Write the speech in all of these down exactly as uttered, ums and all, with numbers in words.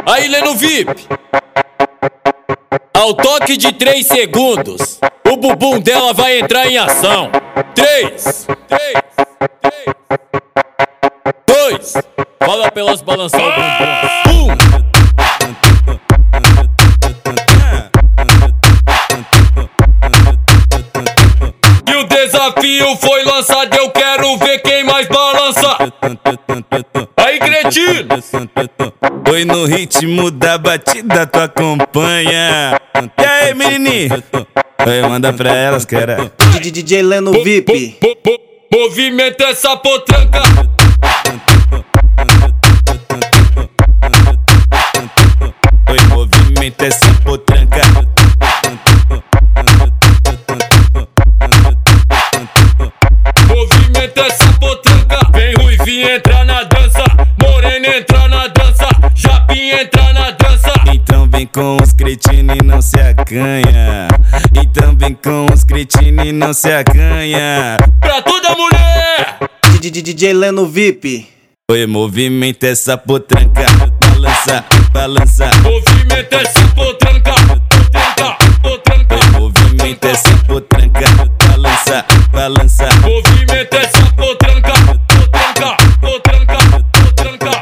Aí, Leno V I P, ao toque de três segundos, o bumbum dela vai entrar em ação. Três, três, três, dois, fala pra elas balançar o bumbum. Um. E o desafio foi lançado, eu quero ver quem mais balança. Aí, cretino! Foi no ritmo da batida, tu acompanha. E aí, menininho? Oi, manda pra elas, cara. D J Leno V I P. Movimenta essa potranca. Oi, movimenta essa potranca. Movimenta essa potranca. Vem ruivinha entrar na dança, morena entrar na dança, japinha entrar na dança. Então vem com os cretinos e não se acanha. Então vem com os cretinos e não se acanha. Pra toda mulher! D J Leno V I P. Oi, movimenta essa potranca. Balança, balança. Movimenta essa potranca. Potranca, potranca. Oi, movimenta essa potranca. Balança, balança. Movimenta essa potranca. Potranca, potranca, potranca.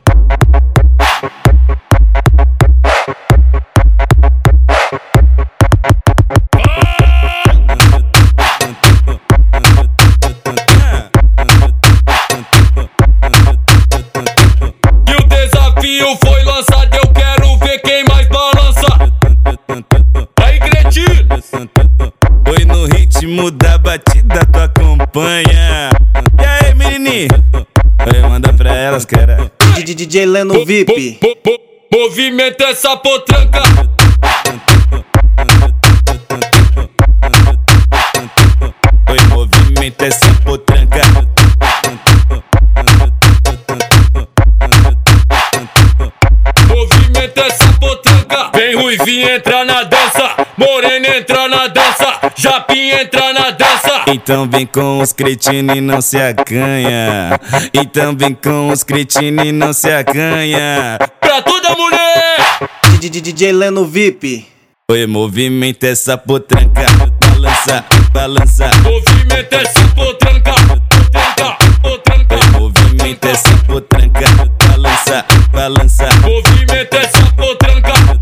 E o desafio foi lançado, eu quero ver quem mais balança. Aí, cretino! Foi no ritmo da batida, tu acompanha. E aí, menininho? Oi, manda pra elas, cara. D J Leno V I P. Movimenta essa potranca. Oi, movimenta essa potranca. Movimenta essa potranca. Vem ruivinha entrar na dança, morena entrar na dança, japinha entrar na dança. Então vem com os cretinos e não se acanha. Então vem com os cretinos e não se acanha. Pra toda mulher! D J Leno V I P. Oi, movimenta essa potranca. Balança, balança. Movimenta essa potranca. Potranca, potranca. Movimenta essa potranca. Balança, balança. Movimenta essa potranca.